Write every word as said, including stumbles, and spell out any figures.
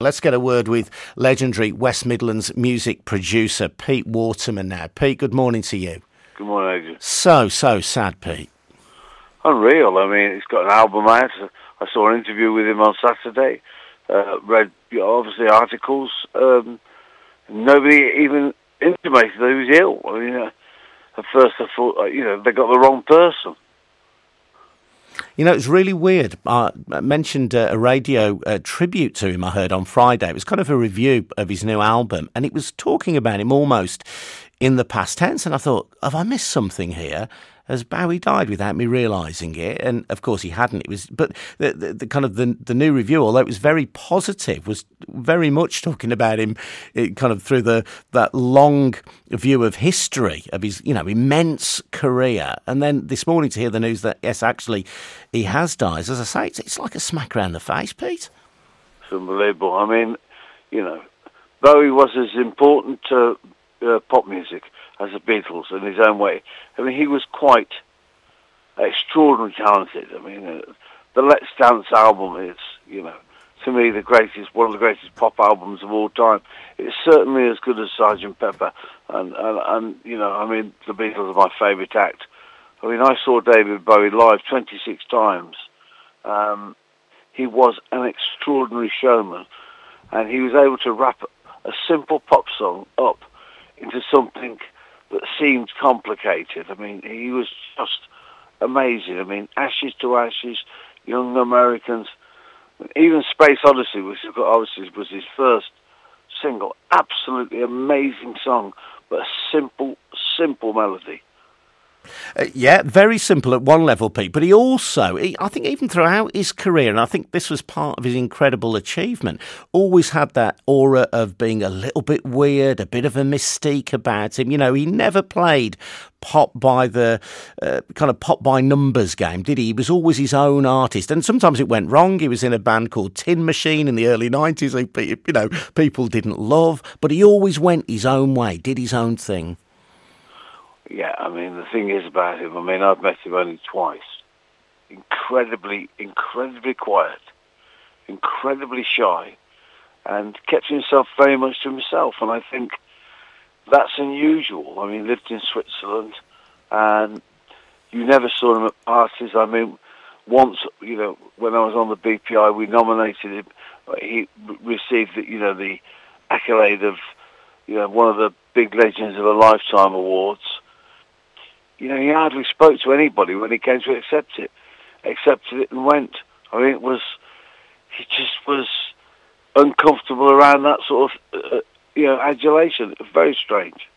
Let's get a word with legendary West Midlands music producer Pete Waterman now. Pete, good morning to you. Good morning, Adrian. So, so sad, Pete. Unreal. I mean, he's got an album out. I saw an interview with him on Saturday. Uh, read, you know, obviously, articles. Um, nobody even intimated that he was ill. I mean, uh, at first I thought, uh, you know, they got the wrong person. You know, it's really weird. Uh, I mentioned uh, a radio uh, tribute to him I heard on Friday. It was kind of a review of his new album, and it was talking about him almost in the past tense. And I thought, have I missed something here? Has Bowie died without me realising it? And of course he hadn't. It was, but the, the, the kind of the, the new review, although it was very positive, was very much talking about him, it kind of through the that long view of history of his, you know, immense career. And then this morning to hear the news that yes, actually, he has died. As I say, it's, it's like a smack around the face, Pete. It's unbelievable. I mean, you know, Bowie was as important to uh, pop music as the Beatles in his own way. I mean, he was quite extraordinarily talented. I mean, uh, the Let's Dance album is, you know, to me the greatest, one of the greatest pop albums of all time. It's certainly as good as Sergeant Pepper, and, and, and you know, I mean, the Beatles are my favourite act. I mean, I saw David Bowie live twenty-six times. Um, he was an extraordinary showman, and he was able to wrap a simple pop song up into something that seemed complicated. I mean, he was just amazing. I mean, Ashes to Ashes, Young Americans, even Space Odyssey, which obviously was his first single. Absolutely amazing song, but a simple, simple melody. Uh, yeah, very simple at one level, Pete, but he also, he, I think even throughout his career, and I think this was part of his incredible achievement, always had that aura of being a little bit weird, a bit of a mystique about him. You know, he never played pop by the uh, kind of pop by numbers game, did he? He was always his own artist, and sometimes it went wrong. He was in a band called Tin Machine in the early nineties, who, you know, people didn't love, but he always went his own way, did his own thing. Yeah, I mean, the thing is about him, I mean, I've met him only twice. Incredibly, incredibly quiet, incredibly shy, and kept himself very much to himself. And I think that's unusual. I mean, he lived in Switzerland, and you never saw him at parties. I mean, once, you know, when I was on the B P I, we nominated him. He received, the, you know, the accolade of, you know, one of the big legends of a Lifetime Awards. You know, he hardly spoke to anybody when he came to accept it. Accepted it and went. I mean, it was, he just was uncomfortable around that sort of, uh, you know, adulation. Very strange.